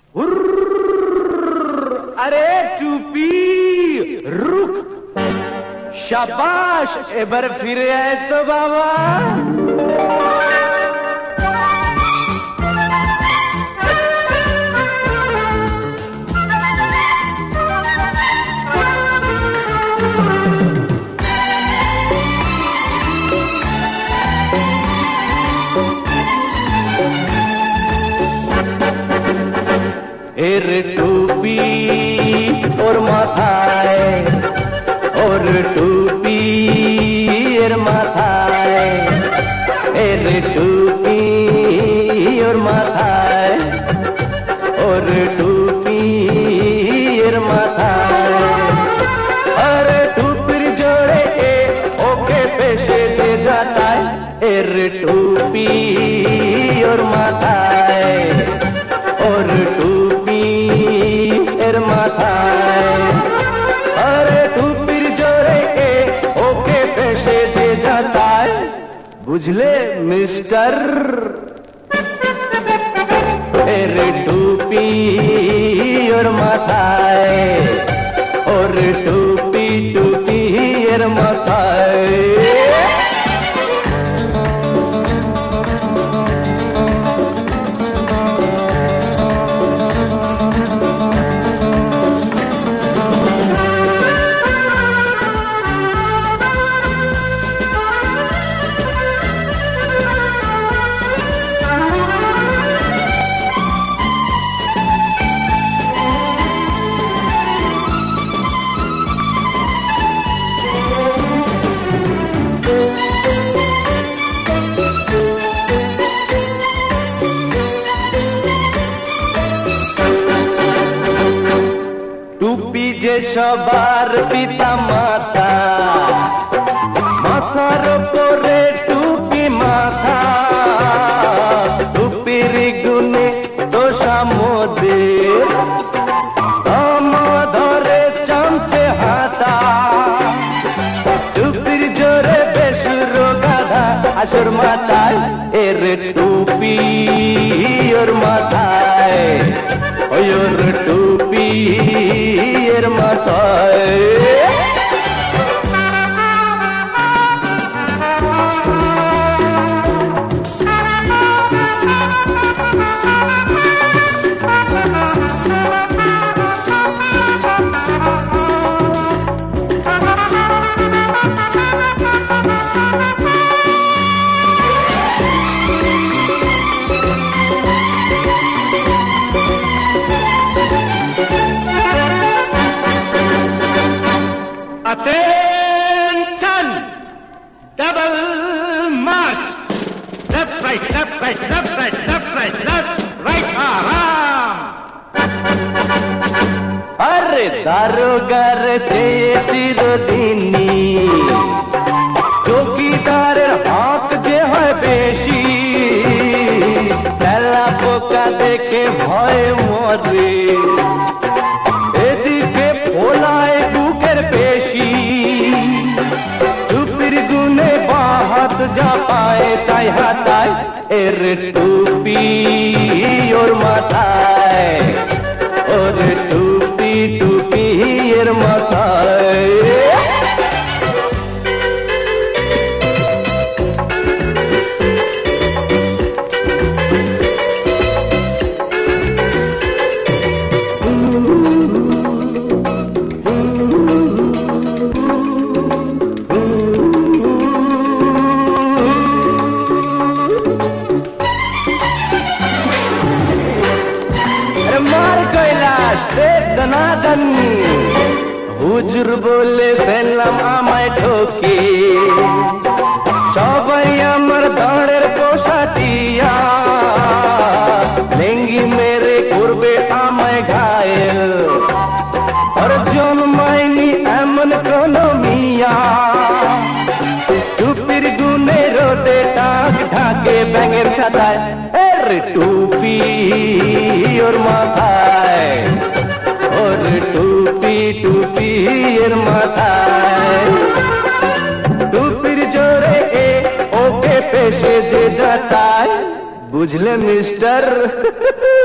আরে টুপি রুক, শাবাশ, এবার ফিরে আয় তো বাবা। এর টুপি ওর মাথায়, ওর টুপি এর মাথায়, এর টুপি ওর মাথায়, ওর টুপি এর মাথায়। আর টুপির জোরে ওকে পেশেছে যাতায়, এর টুপি ওর মাথায়, ওর টুপি এর মাথায়। আরে টুপির জোরে ওকে পেশে যে যাতায়, বুঝলে মিস্টার। এর টুপি ওর মাথায়, ওর টুপি টুপি এর মাথায়। টুপি যে সবার পিতা মাতা, মাথার উপরে টুপি মাথা। টুপির গুণে দোষা মোদের, ধরে চামচে হাতা। টুপির জোরে বেসুর গাধা আসর মাথায়, এর টুপি ওর মাথায়, ওর টুপি এর মাথায়। Attention! Double march! Left, right, left, right, left, right, left, right, left, right, arm! আরে দারোগার চেয়ে চিরদিনী চৌকিদারের হক যে হয় বেশি। তেলা পোকা দেখে ভয় মরে, এদিকে ফোলায় বুকের পেশি। টুপির গুনে বাহাত যা পায় তাই হাতায়, এর টুপি ওর মাথায়, ওর টুপি টুপি এর মাথায়। হুজুর বলে সেলাম আমায় ঠকে, সবাই আমার দাঁড়ের পোষাটিয়া। লেঙ্গি মেরে করবে আমায় ঘায়েল, আর জন্মায়নি এমন কোন মিয়া। টুপির গুনে রোদে টাক ঢাকে ব্যাঙের ছাতায়, এর টুপি ওর মাথায়, ওর টুপি টুপি এর মাথায়। টুপির জোরে ওকে পেশে যে যাতায়, বুঝলে মিস্টার।